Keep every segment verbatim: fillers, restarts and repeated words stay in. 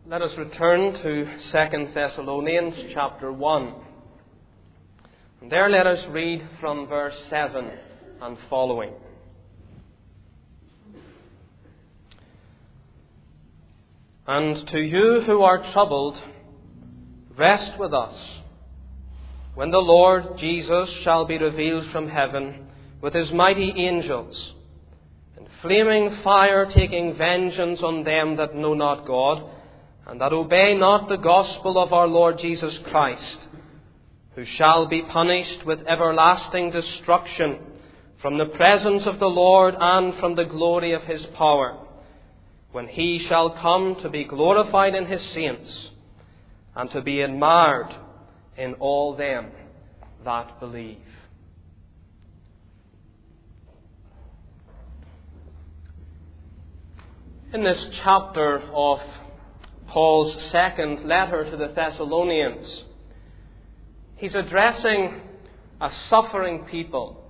Let us return to Second Thessalonians chapter one. And there let us read from verse seven and following. And to you who are troubled, rest with us, when the Lord Jesus shall be revealed from heaven with his mighty angels, in flaming fire taking vengeance on them that know not God, and that obey not the gospel of our Lord Jesus Christ, who shall be punished with everlasting destruction from the presence of the Lord and from the glory of his power, when he shall come to be glorified in his saints, and to be admired in all them that believe. In this chapter of Paul's second letter to the Thessalonians, he's addressing a suffering people,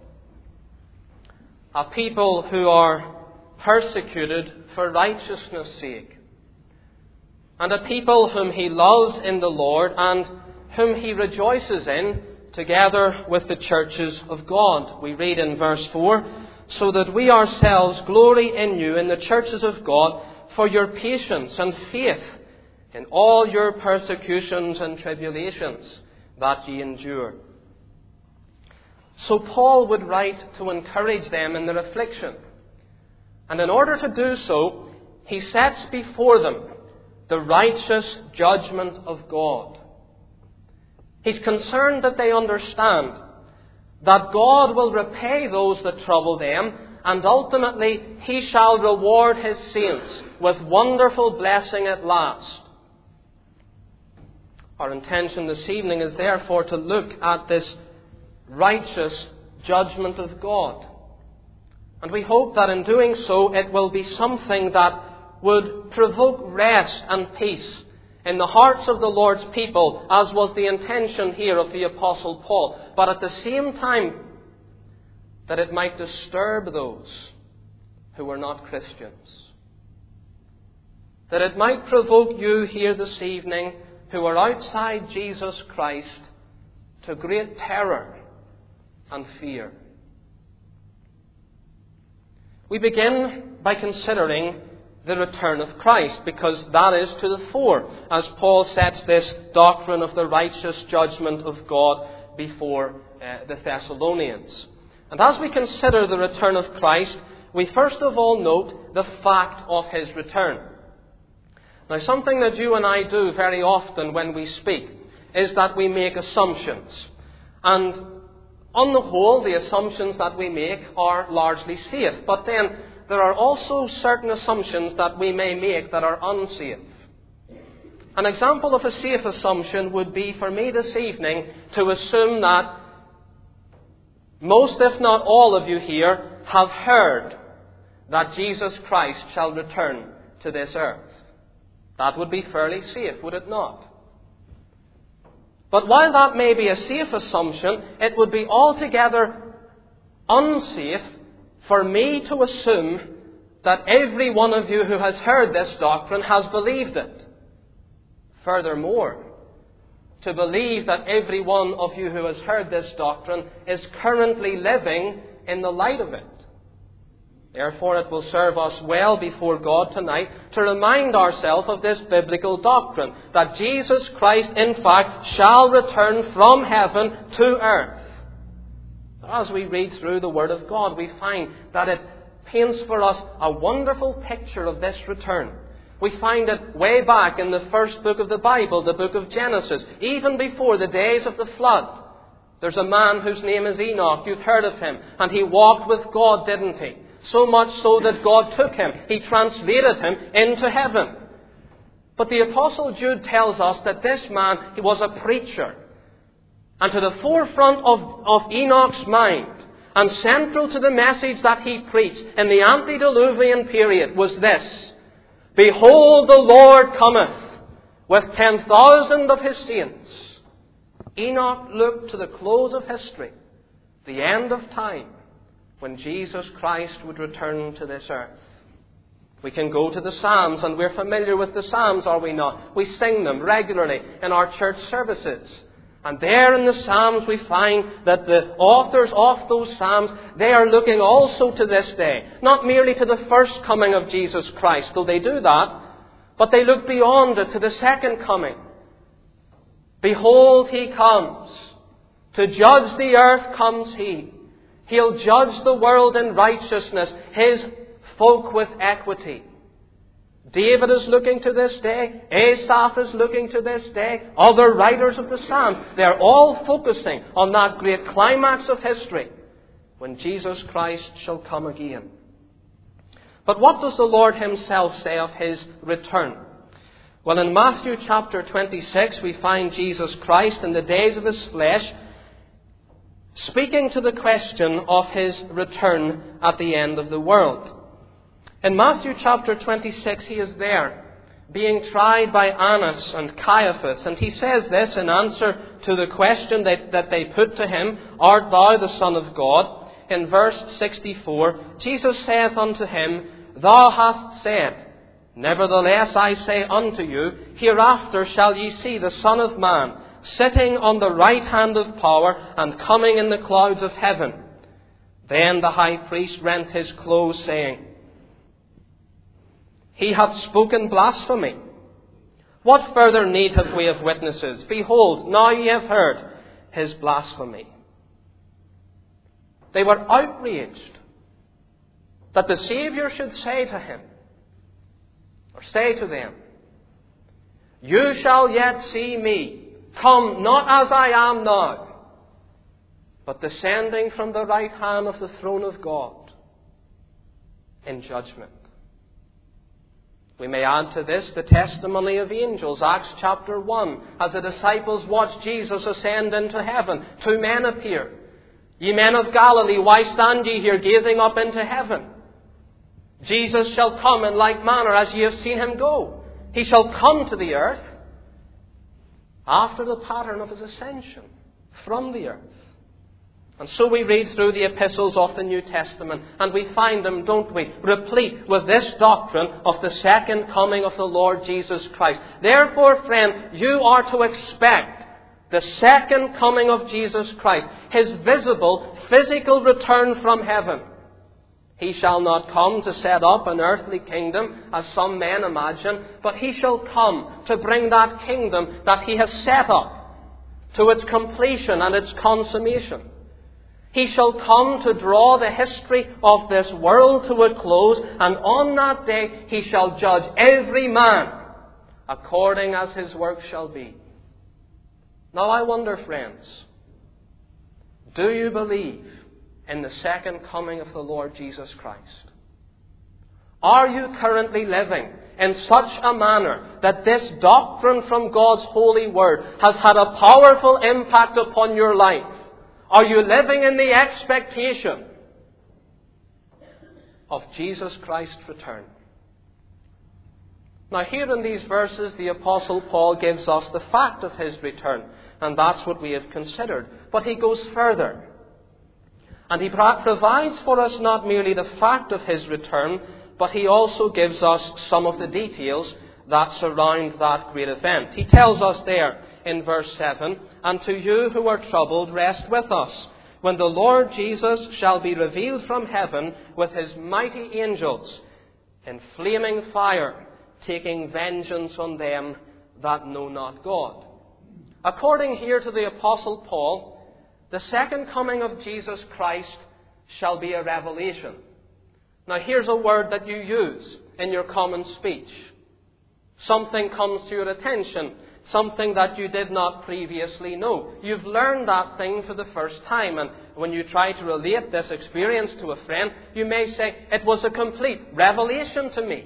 a people who are persecuted for righteousness' sake, and a people whom he loves in the Lord and whom he rejoices in together with the churches of God. We read in verse four, so that we ourselves glory in you in the churches of God for your patience and faith in all your persecutions and tribulations that ye endure. So Paul would write to encourage them in their affliction. And in order to do so, he sets before them the righteous judgment of God. He's concerned that they understand that God will repay those that trouble them, and ultimately he shall reward his saints with wonderful blessing at last. Our intention this evening is therefore to look at this righteous judgment of God. And we hope that in doing so it will be something that would provoke rest and peace in the hearts of the Lord's people, as was the intention here of the Apostle Paul. But at the same time, that it might disturb those who are not Christians. That it might provoke you here this evening who are outside Jesus Christ to great terror and fear. We begin by considering the return of Christ, because that is to the fore, as Paul sets this doctrine of the righteous judgment of God before uh, the Thessalonians. And as we consider the return of Christ, we first of all note the fact of his return. Now, something that you and I do very often when we speak is that we make assumptions. And on the whole, the assumptions that we make are largely safe. But then there are also certain assumptions that we may make that are unsafe. An example of a safe assumption would be for me this evening to assume that most, if not all of you here, have heard that Jesus Christ shall return to this earth. That would be fairly safe, would it not? But while that may be a safe assumption, it would be altogether unsafe for me to assume that every one of you who has heard this doctrine has believed it. Furthermore, to believe that every one of you who has heard this doctrine is currently living in the light of it. Therefore, it will serve us well before God tonight to remind ourselves of this biblical doctrine, that Jesus Christ, in fact, shall return from heaven to earth. As we read through the Word of God, we find that it paints for us a wonderful picture of this return. We find it way back in the first book of the Bible, the book of Genesis, even before the days of the flood. There's a man whose name is Enoch. You've heard of him. And he walked with God, didn't he? So much so that God took him. He translated him into heaven. But the Apostle Jude tells us that this man, he was a preacher. And to the forefront of, of Enoch's mind, and central to the message that he preached in the antediluvian period, was this: Behold, the Lord cometh with ten thousand of his saints. Enoch looked to the close of history, the end of time, when Jesus Christ would return to this earth. We can go to the Psalms, and we're familiar with the Psalms, are we not? We sing them regularly in our church services. And there in the Psalms we find that the authors of those Psalms, they are looking also to this day. Not merely to the first coming of Jesus Christ, though they do that, but they look beyond it to the second coming. Behold, He comes. To judge the earth comes He. He'll judge the world in righteousness, His folk with equity. David is looking to this day. Asaph is looking to this day. Other writers of the Psalms, they're all focusing on that great climax of history when Jesus Christ shall come again. But what does the Lord Himself say of His return? Well, in Matthew chapter twenty-six, we find Jesus Christ in the days of His flesh speaking to the question of His return at the end of the world. In Matthew chapter twenty-six, He is there, being tried by Annas and Caiaphas. And He says this in answer to the question that, that they put to Him, Art thou the Son of God? In verse sixty-four, Jesus saith unto him, Thou hast said, Nevertheless I say unto you, Hereafter shall ye see the Son of Man sitting on the right hand of power and coming in the clouds of heaven. Then the high priest rent his clothes, saying, He hath spoken blasphemy. What further need have we of witnesses? Behold, now ye have heard his blasphemy. They were outraged that the Saviour should say to him, or say to them, You shall yet see me, come not as I am now, but descending from the right hand of the throne of God in judgment. We may add to this the testimony of angels. Acts chapter one. As the disciples watched Jesus ascend into heaven, two men appear. Ye men of Galilee, why stand ye here gazing up into heaven? Jesus shall come in like manner as ye have seen Him go. He shall come to the earth after the pattern of His ascension from the earth. And so we read through the epistles of the New Testament, and we find them, don't we, replete with this doctrine of the second coming of the Lord Jesus Christ. Therefore, friend, you are to expect the second coming of Jesus Christ, His visible, physical return from heaven. He shall not come to set up an earthly kingdom, as some men imagine, but He shall come to bring that kingdom that He has set up to its completion and its consummation. He shall come to draw the history of this world to a close, and on that day He shall judge every man according as his work shall be. Now I wonder, friends, do you believe in the second coming of the Lord Jesus Christ? Are you currently living in such a manner that this doctrine from God's holy word has had a powerful impact upon your life? Are you living in the expectation of Jesus Christ's return? Now here in these verses, the Apostle Paul gives us the fact of His return, and that's what we have considered. But he goes further. And he provides for us not merely the fact of His return, but he also gives us some of the details that surround that great event. He tells us there in verse seven, And to you who are troubled, rest with us, when the Lord Jesus shall be revealed from heaven with His mighty angels in flaming fire, taking vengeance on them that know not God. According here to the Apostle Paul, the second coming of Jesus Christ shall be a revelation. Now here's a word that you use in your common speech. Something comes to your attention, something that you did not previously know. You've learned that thing for the first time, and when you try to relate this experience to a friend, you may say, it was a complete revelation to me.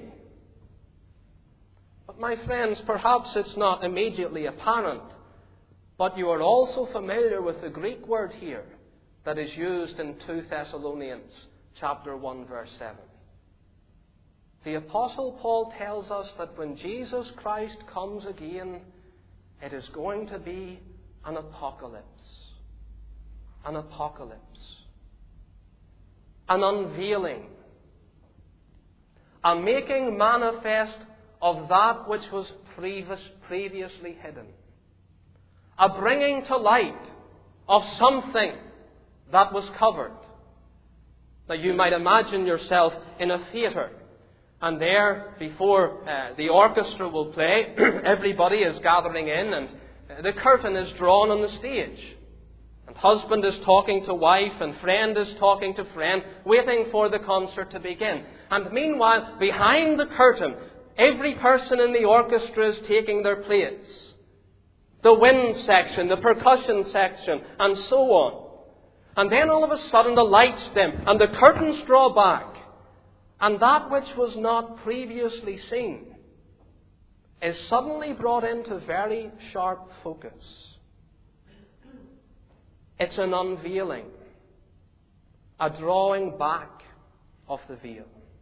But my friends, perhaps it's not immediately apparent, but you are also familiar with the Greek word here that is used in Second Thessalonians chapter one, verse seven. The Apostle Paul tells us that when Jesus Christ comes again, it is going to be an apocalypse. An apocalypse. An unveiling. a making manifest of that which was previous, previously hidden, a bringing to light of something that was covered. Now you might imagine yourself in a theatre, and there, before uh, the orchestra will play, everybody is gathering in, and uh, the curtain is drawn on the stage. And husband is talking to wife, and friend is talking to friend, waiting for the concert to begin. And meanwhile, behind the curtain, every person in the orchestra is taking their place. The wind section, the percussion section, and so on. And then all of a sudden the lights dim, and the curtains draw back. And that which was not previously seen is suddenly brought into very sharp focus. It's an unveiling, a drawing back of the veil.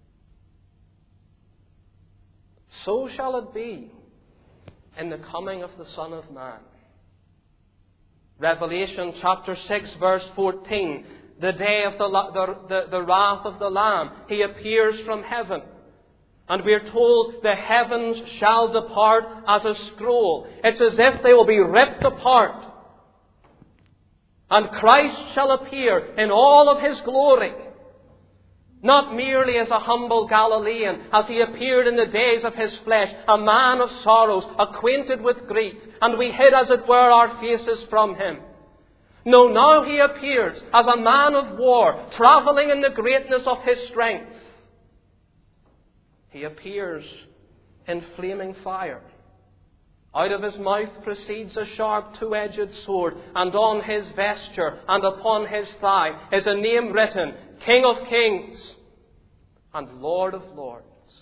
So shall it be in the coming of the Son of Man. Revelation chapter six, verse fourteen. The day of the, the, the, the wrath of the Lamb. He appears from heaven. And we are told the heavens shall depart as a scroll. It's as if they will be ripped apart. And Christ shall appear in all of His glory. Not merely as a humble Galilean, as He appeared in the days of His flesh, a man of sorrows, acquainted with grief, and we hid, as it were, our faces from Him. No, now He appears as a man of war, travelling in the greatness of His strength. He appears in flaming fire. Out of His mouth proceeds a sharp two-edged sword, and on His vesture and upon His thigh is a name written, King of Kings and Lord of Lords.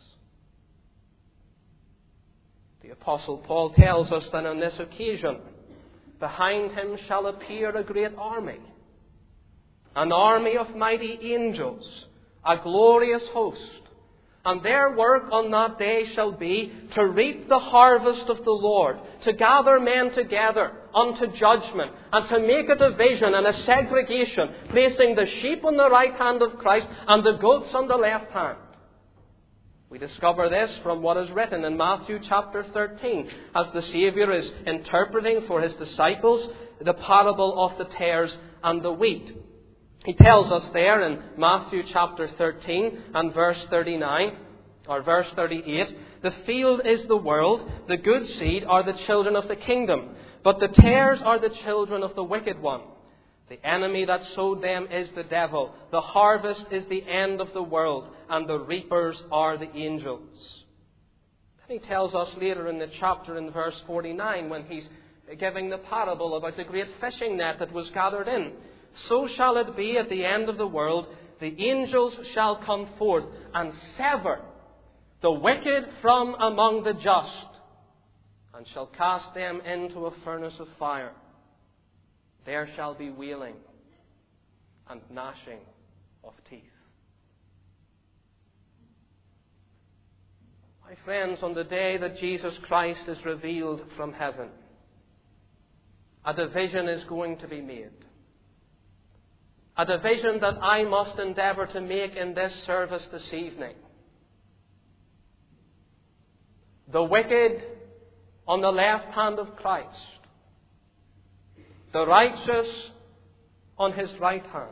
The Apostle Paul tells us that on this occasion, behind Him shall appear a great army, an army of mighty angels, a glorious host. And their work on that day shall be to reap the harvest of the Lord, to gather men together unto judgment, and to make a division and a segregation, placing the sheep on the right hand of Christ and the goats on the left hand. We discover this from what is written in Matthew chapter thirteen, as the Saviour is interpreting for His disciples the parable of the tares and the wheat. He tells us there in Matthew chapter thirteen and verse thirty-nine, or verse thirty-eight, the field is the world, the good seed are the children of the kingdom, but the tares are the children of the wicked one. The enemy that sowed them is the devil. The harvest is the end of the world, and the reapers are the angels. Then he tells us later in the chapter in verse forty-nine, when he's giving the parable about the great fishing net that was gathered in. So shall it be at the end of the world, the angels shall come forth and sever the wicked from among the just, and shall cast them into a furnace of fire. There shall be wailing and gnashing of teeth. My friends, on the day that Jesus Christ is revealed from heaven, a division is going to be made. A division that I must endeavour to make in this service this evening. The wicked on the left hand of Christ. The righteous on His right hand.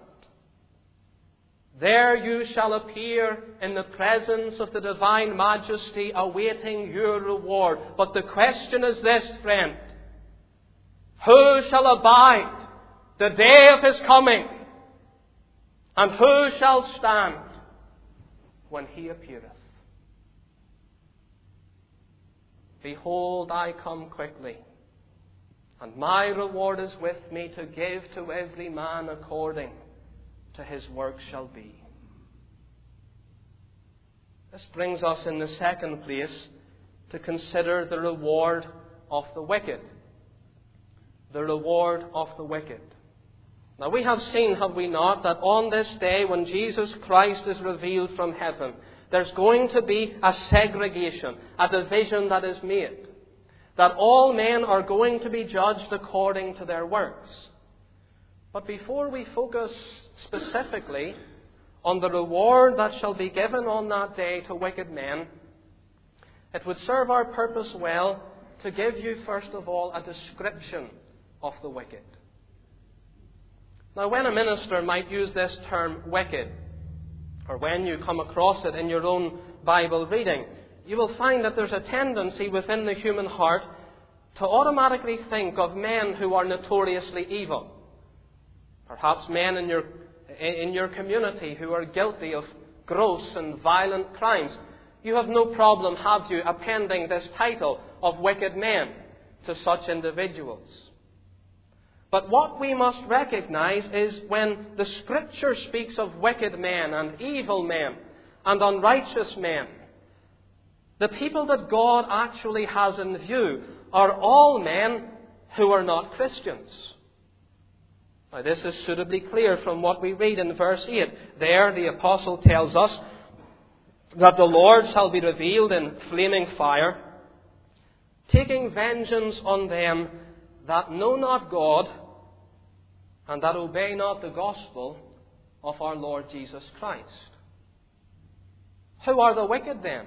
There you shall appear in the presence of the divine majesty, awaiting your reward. But the question is this, friend. Who shall abide the day of His coming? And who shall stand when He appeareth? Behold, I come quickly, and my reward is with me to give to every man according to his work shall be. This brings us in the second place to consider the reward of the wicked. The reward of the wicked. Now we have seen, have we not, that on this day when Jesus Christ is revealed from heaven, there's going to be a segregation, a division that is made. That all men are going to be judged according to their works. But before we focus specifically on the reward that shall be given on that day to wicked men, it would serve our purpose well to give you, first of all, a description of the wicked. Now, when a minister might use this term wicked, or when you come across it in your own Bible reading, you will find that there's a tendency within the human heart to automatically think of men who are notoriously evil. Perhaps men in your, in your community who are guilty of gross and violent crimes. You have no problem, have you, appending this title of wicked men to such individuals. But what we must recognize is when the Scripture speaks of wicked men and evil men and unrighteous men, the people that God actually has in view are all men who are not Christians. Now, this is suitably clear from what we read in verse eight. There, the apostle tells us that the Lord shall be revealed in flaming fire, taking vengeance on them that know not God and that obey not the gospel of our Lord Jesus Christ. Who are the wicked then?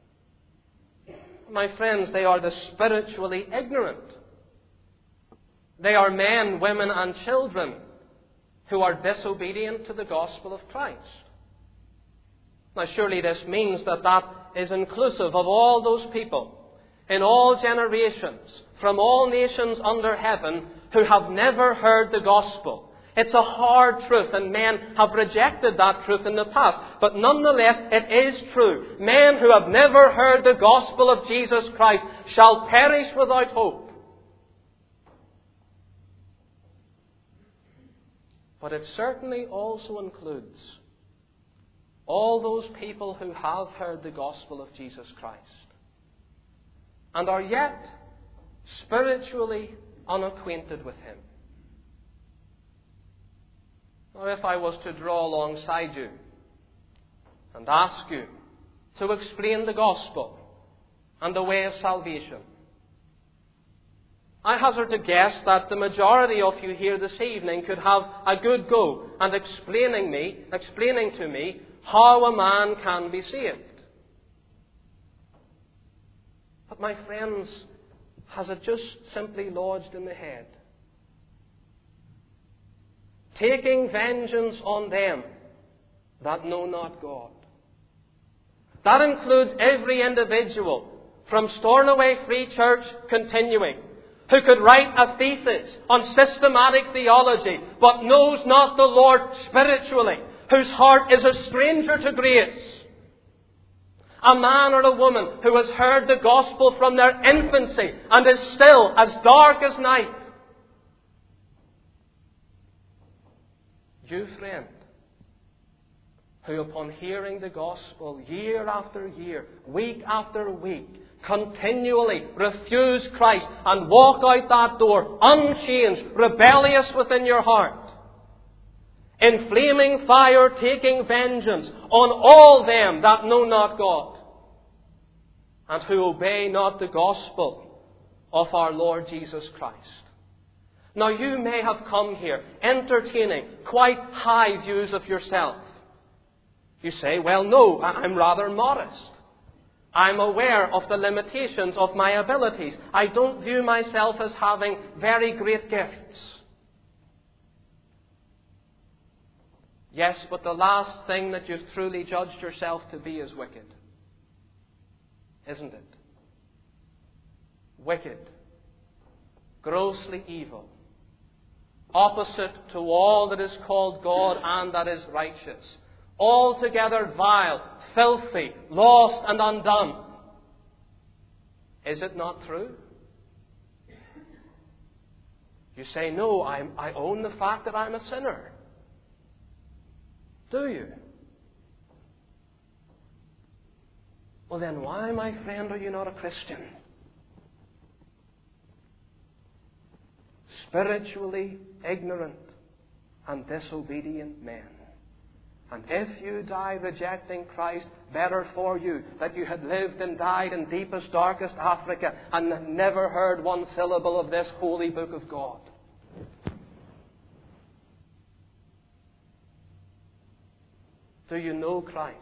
My friends, they are the spiritually ignorant. They are men, women, and children who are disobedient to the gospel of Christ. Now, surely this means that that is inclusive of all those people in all generations, from all nations under heaven, who have never heard the gospel. It's a hard truth, and men have rejected that truth in the past. But nonetheless, it is true. Men who have never heard the gospel of Jesus Christ shall perish without hope. But it certainly also includes all those people who have heard the gospel of Jesus Christ and are yet spiritually unacquainted with Him. Now, if I was to draw alongside you and ask you to explain the gospel and the way of salvation, I hazard to guess that the majority of you here this evening could have a good go at explaining me, explaining to me how a man can be saved. But my friends, has it just simply lodged in the head? Taking vengeance on them that know not God. That includes every individual from Stornoway Free Church continuing, who could write a thesis on systematic theology, but knows not the Lord spiritually, whose heart is a stranger to grace. A man or a woman who has heard the gospel from their infancy and is still as dark as night. You, friend, who upon hearing the gospel year after year, week after week, continually refuse Christ and walk out that door unchanged, rebellious within your heart, in flaming fire taking vengeance on all them that know not God and who obey not the gospel of our Lord Jesus Christ. Now, you may have come here entertaining quite high views of yourself. You say, well, no, I'm rather modest. I'm aware of the limitations of my abilities. I don't view myself as having very great gifts. Yes, but the last thing that you've truly judged yourself to be is wicked. Isn't it? Wicked. Grossly evil. Opposite to all that is called God and that is righteous. Altogether vile, filthy, lost and undone. Is it not true? You say, no, I'm, I own the fact that I'm a sinner. Do you? Well then, why, my friend, are you not a Christian? Spiritually ignorant and disobedient men. And if you die rejecting Christ, better for you that you had lived and died in deepest, darkest Africa and never heard one syllable of this holy book of God. Do you know Christ?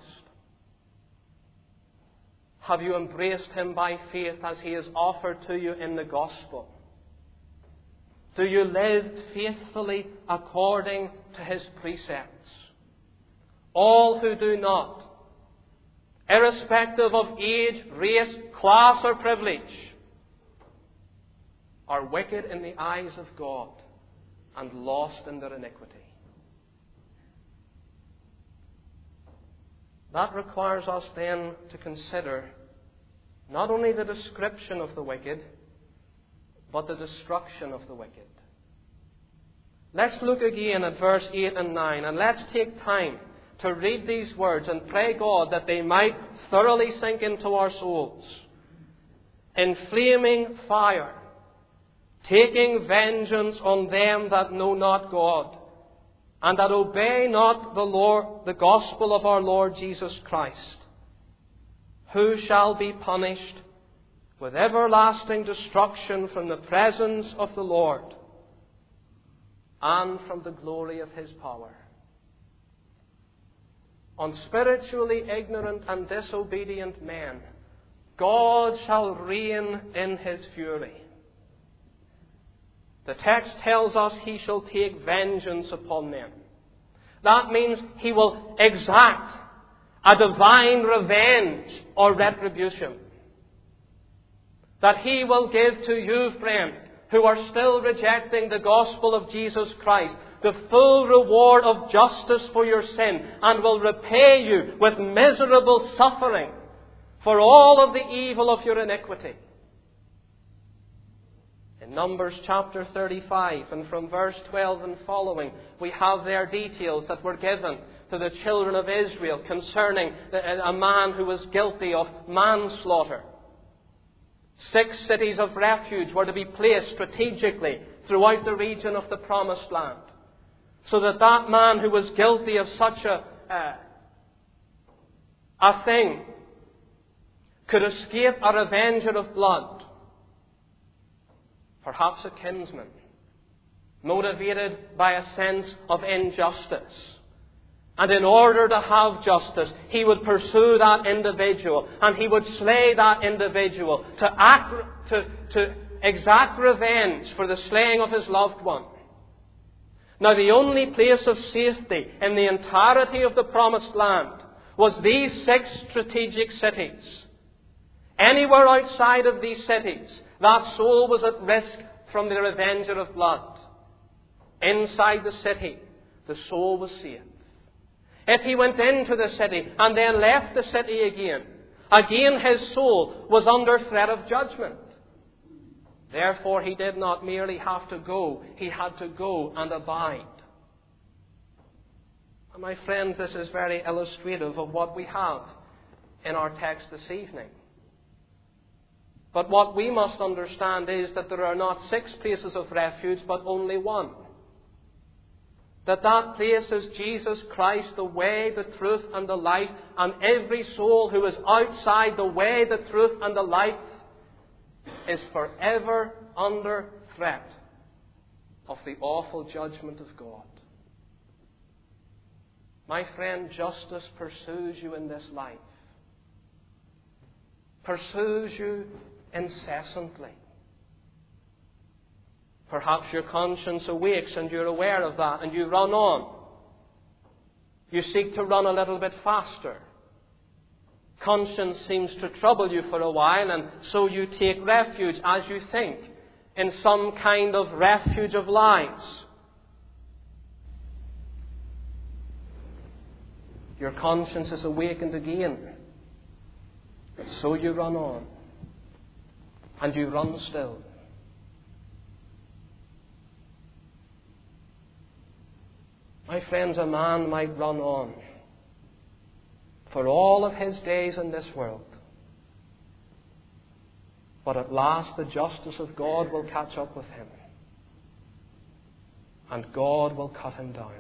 Have you embraced Him by faith as He is offered to you in the gospel? Do you live faithfully according to His precepts? All who do not, irrespective of age, race, class or privilege, are wicked in the eyes of God and lost in their iniquity. That requires us then to consider not only the description of the wicked, but the destruction of the wicked. Let's look again at verse eight and nine, and let's take time to read these words and pray God that they might thoroughly sink into our souls. In flaming fire, taking vengeance on them that know not God, and that obey not the Lord, the gospel of our Lord Jesus Christ, who shall be punished with everlasting destruction from the presence of the Lord and from the glory of His power. On spiritually ignorant and disobedient men, God shall reign in His fury. The text tells us He shall take vengeance upon them. That means He will exact a divine revenge or retribution. That He will give to you, friend, who are still rejecting the gospel of Jesus Christ, the full reward of justice for your sin, and will repay you with miserable suffering for all of the evil of your iniquity. In Numbers chapter thirty-five, and from verse twelve and following, we have their details that were given to the children of Israel concerning a man who was guilty of manslaughter. Six cities of refuge were to be placed strategically throughout the region of the Promised Land, so that that man who was guilty of such a, uh, a thing could escape a revenger of blood. Perhaps a kinsman, motivated by a sense of injustice. And in order to have justice, he would pursue that individual, and he would slay that individual to, act, to, to exact revenge for the slaying of his loved one. Now, the only place of safety in the entirety of the Promised Land was these six strategic cities. Anywhere outside of these cities, that soul was at risk from the revenger of blood. Inside the city, the soul was safe. If he went into the city and then left the city again, again his soul was under threat of judgment. Therefore, he did not merely have to go, he had to go and abide. And my friends, this is very illustrative of what we have in our text this evening. But what we must understand is that there are not six places of refuge, but only one. That that place is Jesus Christ, the way, the truth, and the life. And every soul who is outside the way, the truth, and the life is forever under threat of the awful judgment of God. My friend, justice pursues you in this life. Pursues you incessantly. Perhaps your conscience awakes and you're aware of that and you run on. You seek to run a little bit faster. Conscience seems to trouble you for a while, and so you take refuge, as you think, in some kind of refuge of lies. Your conscience is awakened again. And so you run on. And you run still. My friends, a man might run on for all of his days in this world. But at last the justice of God will catch up with him. And God will cut him down.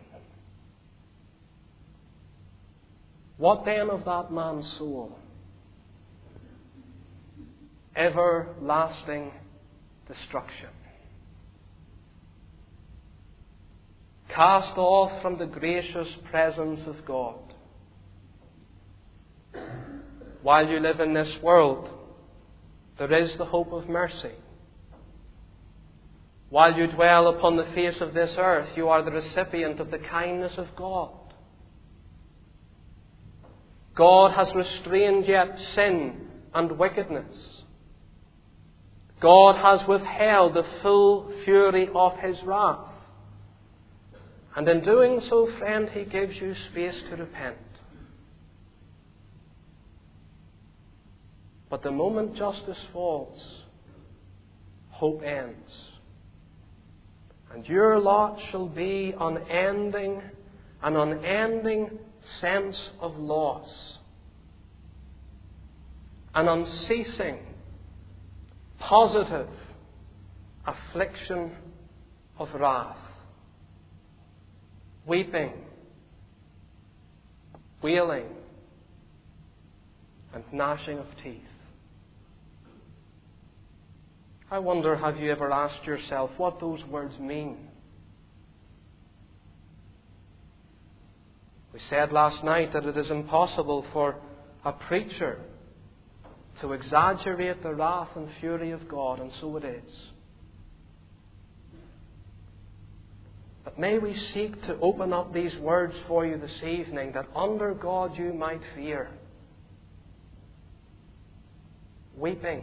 What then of that man's soul? Everlasting destruction. Cast off from the gracious presence of God. while you live in this world, there is the hope of mercy. While you dwell upon the face of this earth, you are the recipient of the kindness of God. God has restrained yet sin and wickedness. God has withheld the full fury of His wrath. And in doing so, friend, He gives you space to repent. But the moment justice falls, hope ends. And your lot shall be unending, an unending sense of loss. An unceasing, positive affliction of wrath. Weeping, wailing, and gnashing of teeth. I wonder, have you ever asked yourself what those words mean? We said last night that it is impossible for a preacher to exaggerate the wrath and fury of God, and so it is. But may we seek to open up these words for you this evening, that under God you might fear. Weeping,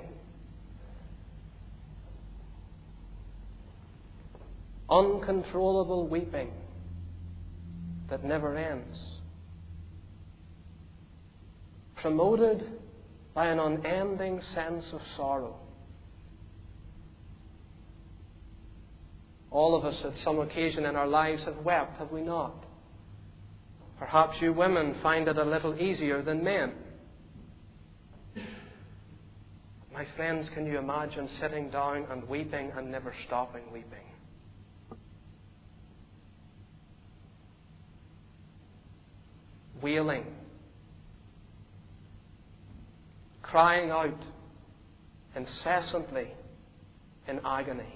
uncontrollable weeping that never ends, promoted by an unending sense of sorrow. All of us at some occasion in our lives have wept, have we not? Perhaps you women find it a little easier than men. My friends, can you imagine sitting down and weeping and never stopping weeping? Wailing, crying out incessantly in agony,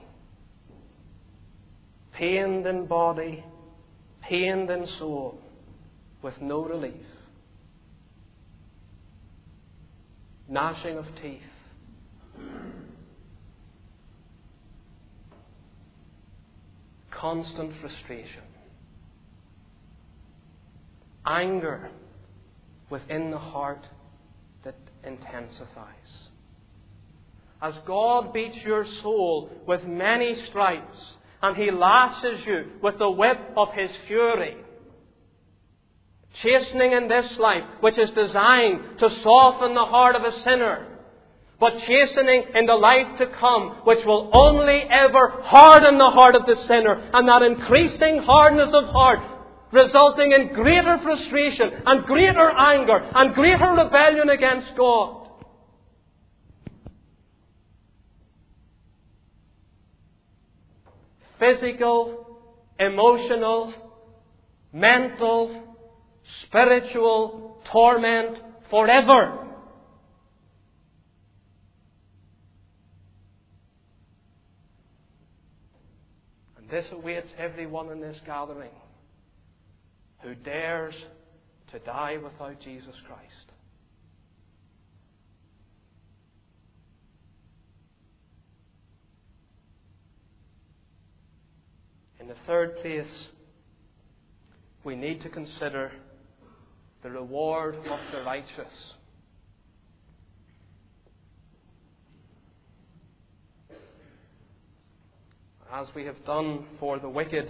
pained in body, pained in soul, with no relief, gnashing of teeth, constant frustration, anger within the heart that intensifies. As God beats your soul with many stripes, and He lashes you with the whip of His fury, chastening in this life, which is designed to soften the heart of a sinner, but chastening in the life to come, which will only ever harden the heart of the sinner, and that increasing hardness of heart resulting in greater frustration and greater anger and greater rebellion against God. Physical, emotional, mental, spiritual torment forever. And this awaits everyone in this gathering who dares to die without Jesus Christ. In the third place, we need to consider the reward of the righteous. As we have done for the wicked,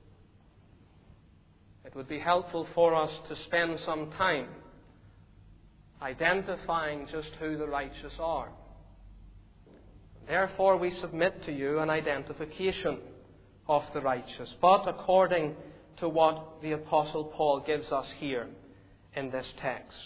it would be helpful for us to spend some time identifying just who the righteous are. Therefore, we submit to you an identification of the righteous, but according to what the Apostle Paul gives us here in this text.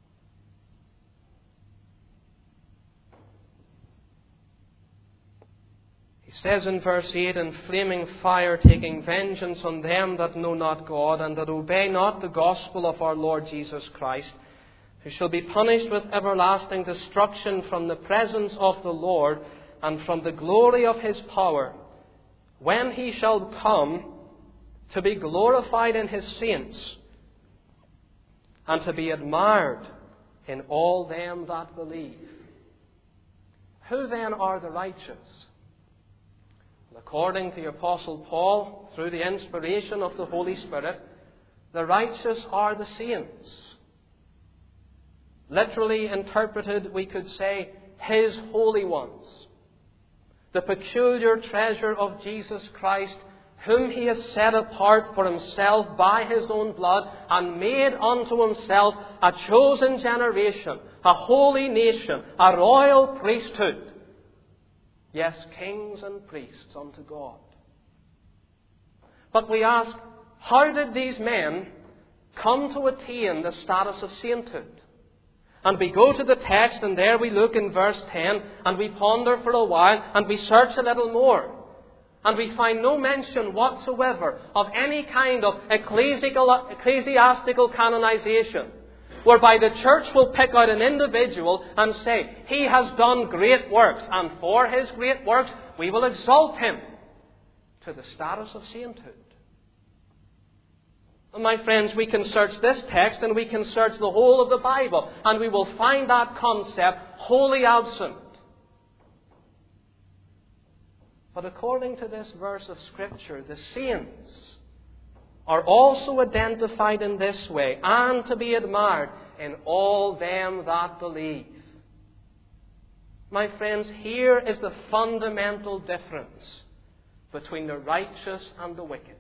He says in verse eight, "In flaming fire taking vengeance on them that know not God, and that obey not the gospel of our Lord Jesus Christ, who shall be punished with everlasting destruction from the presence of the Lord and from the glory of His power, when He shall come to be glorified in His saints, and to be admired in all them that believe. Who then are the righteous? According to the Apostle Paul, through the inspiration of the Holy Spirit, the righteous are the saints. Literally interpreted, we could say, His holy ones. The peculiar treasure of Jesus Christ, whom He has set apart for Himself by His own blood, and made unto Himself a chosen generation, a holy nation, a royal priesthood. Yes, kings and priests unto God. But we ask, how did these men come to attain the status of sainthood? And we go to the text, and there we look in verse ten, and we ponder for a while, and we search a little more. And we find no mention whatsoever of any kind of ecclesiastical, ecclesiastical canonization, whereby the church will pick out an individual and say, he has done great works, and for his great works we will exalt him to the status of sainthood. And my friends, we can search this text and we can search the whole of the Bible, and we will find that concept wholly absent. But according to this verse of Scripture, the saints are also identified in this way, and to be admired in all them that believe. My friends, here is the fundamental difference between the righteous and the wicked.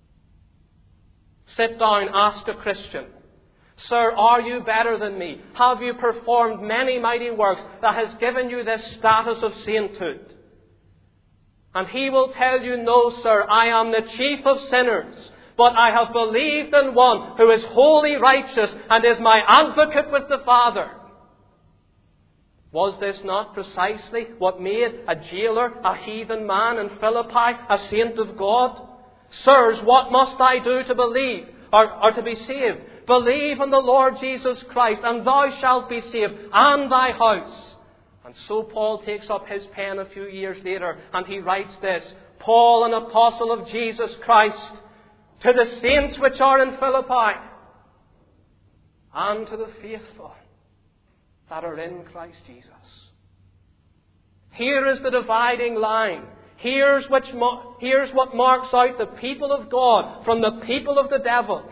Sit down, ask a Christian, Sir, are you better than me? Have you performed many mighty works that has given you this status of sainthood? And he will tell you, no, sir, I am the chief of sinners, but I have believed in one who is wholly righteous and is my advocate with the Father. Was this not precisely what made a jailer, a heathen man in Philippi, a saint of God? Sirs, what must I do to believe, or, or to be saved? Believe in the Lord Jesus Christ, and thou shalt be saved, and thy house. And so Paul takes up his pen a few years later, and he writes this, Paul, an apostle of Jesus Christ, to the saints which are in Philippi, and to the faithful that are in Christ Jesus. Here is the dividing line. Here's, which, here's what marks out the people of God from the people of the devil.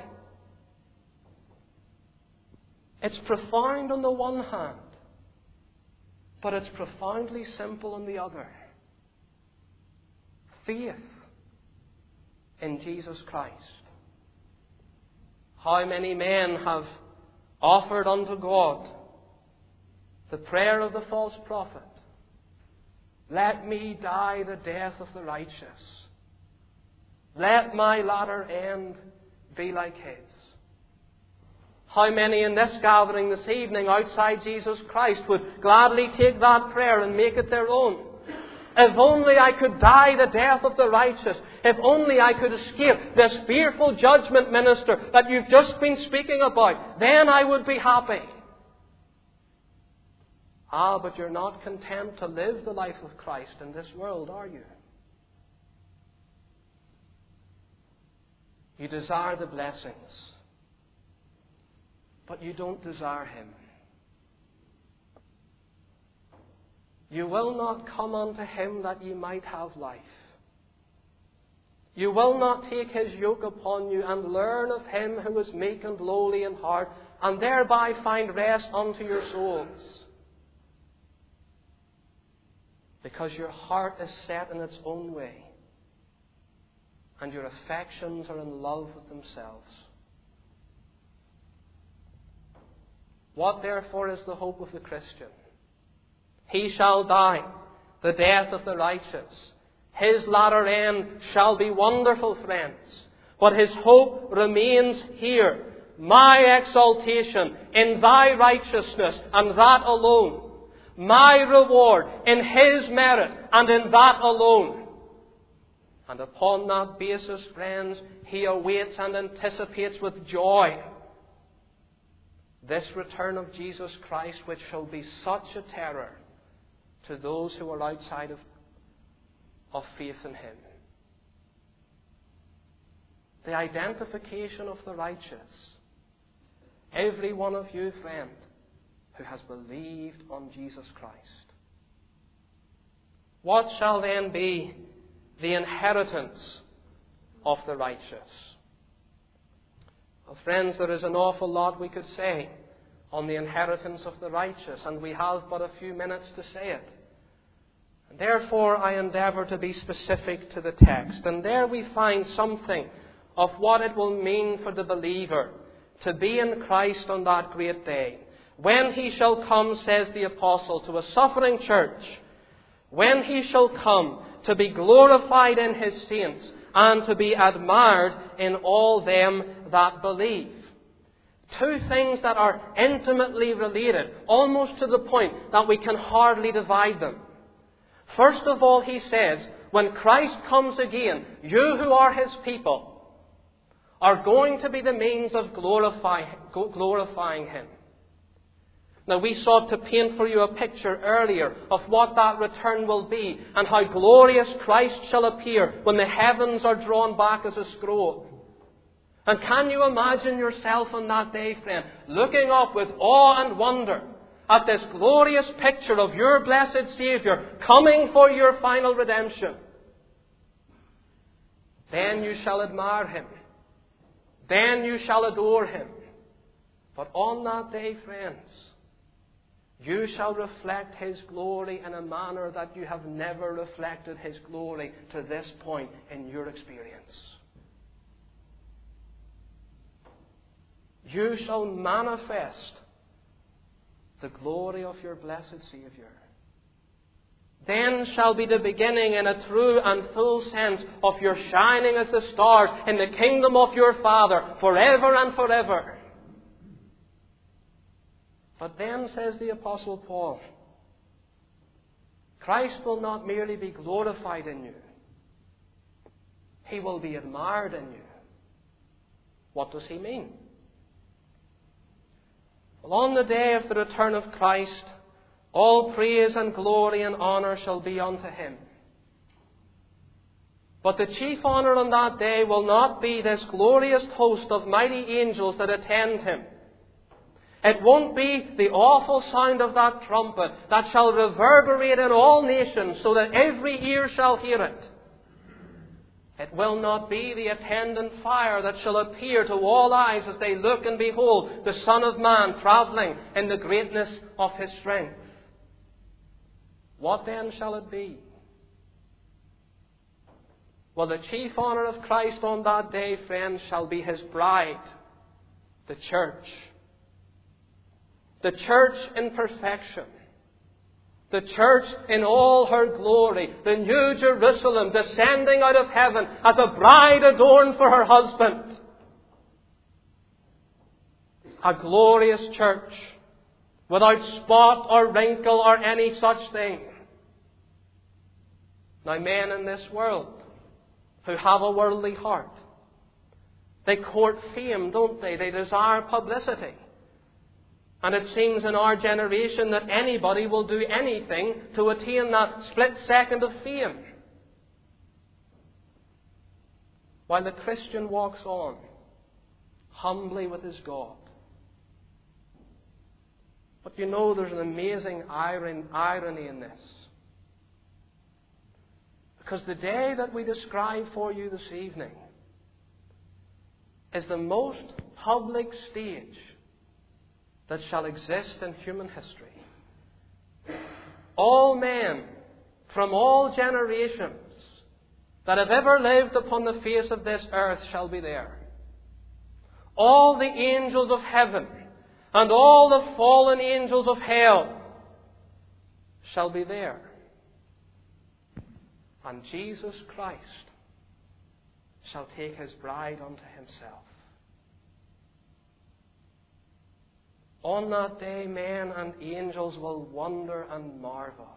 It's profound on the one hand, but it's profoundly simple on the other. Faith in Jesus Christ. How many men have offered unto God the prayer of the false prophet? Let me die the death of the righteous. Let my latter end be like his. How many in this gathering this evening outside Jesus Christ would gladly take that prayer and make it their own? If only I could die the death of the righteous. If only I could escape this fearful judgment, minister, that you've just been speaking about. Then I would be happy. Ah, but you're not content to live the life of Christ in this world, are you? You desire the blessings, but you don't desire Him. You will not come unto Him that ye might have life. You will not take His yoke upon you and learn of Him who is meek and lowly in heart, and thereby find rest unto your souls. Because your heart is set in its own way, and your affections are in love with themselves. What therefore is the hope of the Christian? He shall die the death of the righteous. His latter end shall be wonderful, friends. But his hope remains here. My exaltation in thy righteousness, and that alone. My reward in His merit, and in that alone. And upon that basis, friends, he awaits and anticipates with joy this return of Jesus Christ, which shall be such a terror to those who are outside of, of faith in Him. The identification of the righteous. Every one of you, friend, who has believed on Jesus Christ. What shall then be the inheritance of the righteous? Well, friends, there is an awful lot we could say on the inheritance of the righteous, and we have but a few minutes to say it. And therefore, I endeavour to be specific to the text. And there we find something of what it will mean for the believer to be in Christ on that great day. When he shall come, says the apostle, to a suffering church, when he shall come to be glorified in his saints and to be admired in all them that believe. Two things that are intimately related, almost to the point that we can hardly divide them. First of all, he says, when Christ comes again, you who are his people are going to be the means of glorify, glorifying him. Now, we sought to paint for you a picture earlier of what that return will be and how glorious Christ shall appear when the heavens are drawn back as a scroll. And can you imagine yourself on that day, friend, looking up with awe and wonder at this glorious picture of your blessed Saviour coming for your final redemption? Then you shall admire him. Then you shall adore him. But on that day, friends, you shall reflect his glory in a manner that you have never reflected his glory to this point in your experience. You shall manifest the glory of your blessed Saviour. Then shall be the beginning in a true and full sense of your shining as the stars in the kingdom of your Father forever and forever. But then, says the Apostle Paul, Christ will not merely be glorified in you. He will be admired in you. What does he mean? Well, on the day of the return of Christ, all praise and glory and honour shall be unto him. But the chief honour on that day will not be this glorious host of mighty angels that attend him. It won't be the awful sound of that trumpet that shall reverberate in all nations so that every ear shall hear it. It will not be the attendant fire that shall appear to all eyes as they look and behold the Son of Man travelling in the greatness of his strength. What then shall it be? Well, the chief honour of Christ on that day, friends, shall be his bride, the church. The church in perfection. The church in all her glory. The new Jerusalem descending out of heaven as a bride adorned for her husband. A glorious church without spot or wrinkle or any such thing. Now, men in this world who have a worldly heart, they court fame, don't they? They desire publicity. And it seems in our generation that anybody will do anything to attain that split second of fame. While the Christian walks on humbly with his God. But you know, there's an amazing irony in this. Because the day that we describe for you this evening is the most public stage that shall exist in human history. All men from all generations that have ever lived upon the face of this earth shall be there. All the angels of heaven and all the fallen angels of hell shall be there. And Jesus Christ shall take his bride unto himself. On that day, men and angels will wonder and marvel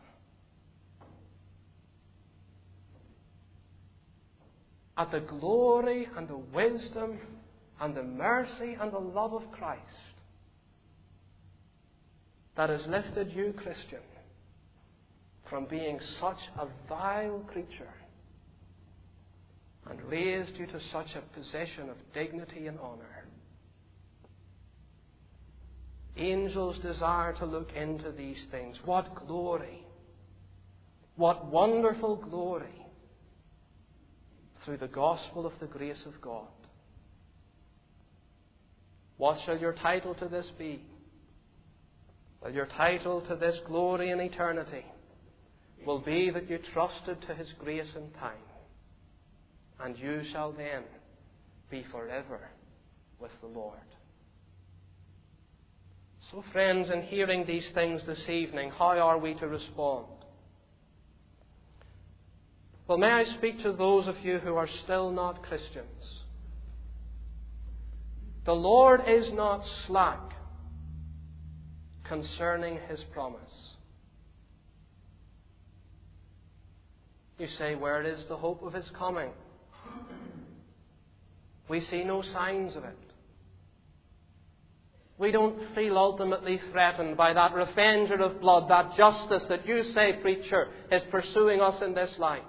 at the glory and the wisdom and the mercy and the love of Christ that has lifted you, Christian, from being such a vile creature and raised you to such a position of dignity and honour. Angels desire to look into these things. What glory! What wonderful glory through the gospel of the grace of God. What shall your title to this be? Well, your title to this glory in eternity will be that you trusted to His grace in time, and you shall then be forever with the Lord. So, friends, in hearing these things this evening, how are we to respond? Well, may I speak to those of you who are still not Christians? The Lord is not slack concerning His promise. You say, where is the hope of His coming? We see no signs of it. We don't feel ultimately threatened by that revenger of blood, that justice that you say, preacher, is pursuing us in this life.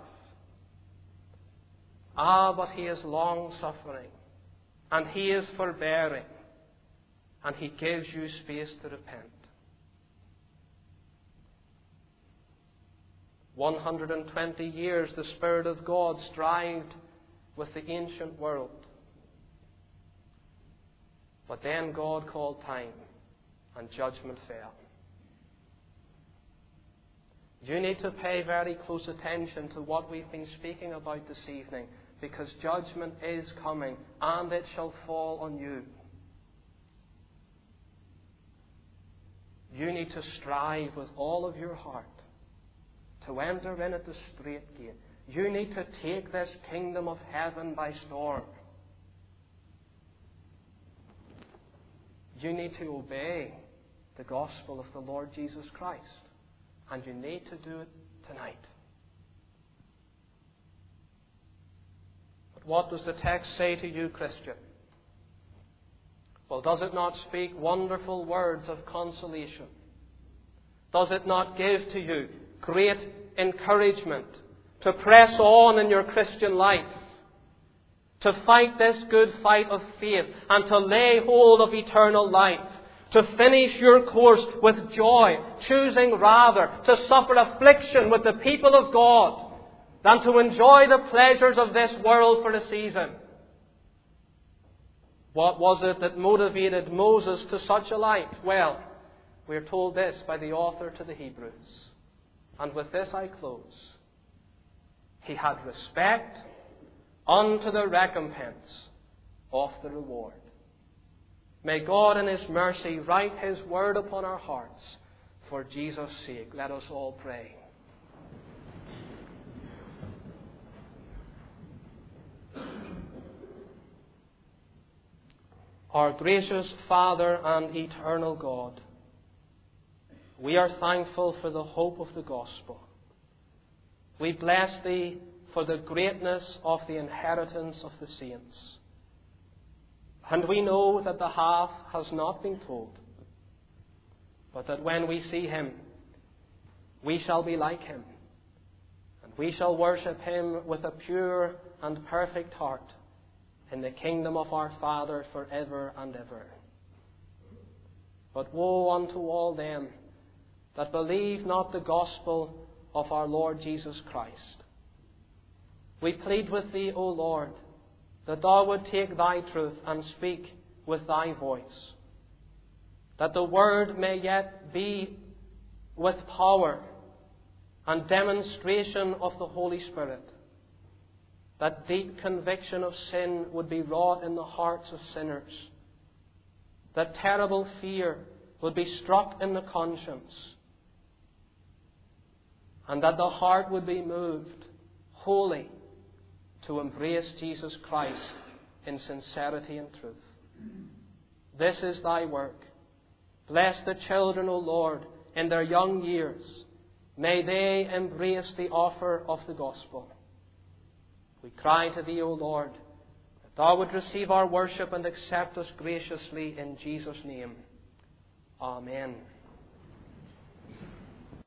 Ah, but He is long-suffering, and He is forbearing, and He gives you space to repent. one hundred twenty years the Spirit of God strived with the ancient world. But then God called time, and judgment fell. You need to pay very close attention to what we've been speaking about this evening, because judgment is coming, and it shall fall on you. You need to strive with all of your heart to enter in at the strait gate. You need to take this kingdom of heaven by storm. You need to obey the gospel of the Lord Jesus Christ. And you need to do it tonight. But what does the text say to you, Christian? Well, does it not speak wonderful words of consolation? Does it not give to you great encouragement to press on in your Christian life, to fight this good fight of faith, and to lay hold of eternal life, to finish your course with joy, choosing rather to suffer affliction with the people of God than to enjoy the pleasures of this world for a season? What was it that motivated Moses to such a life? Well, we are told this by the author to the Hebrews. And with this I close. He had respect unto the recompense of the reward. May God in His mercy write His word upon our hearts for Jesus' sake. Let us all pray. Our gracious Father and eternal God, we are thankful for the hope of the gospel. We bless Thee for the greatness of the inheritance of the saints. And we know that the half has not been told, but that when we see Him, we shall be like Him, and we shall worship Him with a pure and perfect heart in the kingdom of our Father forever and ever. But woe unto all them that believe not the gospel of our Lord Jesus Christ. We plead with Thee, O Lord, that Thou would take Thy truth and speak with Thy voice, that the word may yet be with power and demonstration of the Holy Spirit, that deep conviction of sin would be wrought in the hearts of sinners, that terrible fear would be struck in the conscience, and that the heart would be moved wholly to embrace Jesus Christ in sincerity and truth. This is Thy work. Bless the children, O Lord, in their young years. May they embrace the offer of the gospel. We cry to Thee, O Lord, that Thou would receive our worship and accept us graciously in Jesus' name. Amen.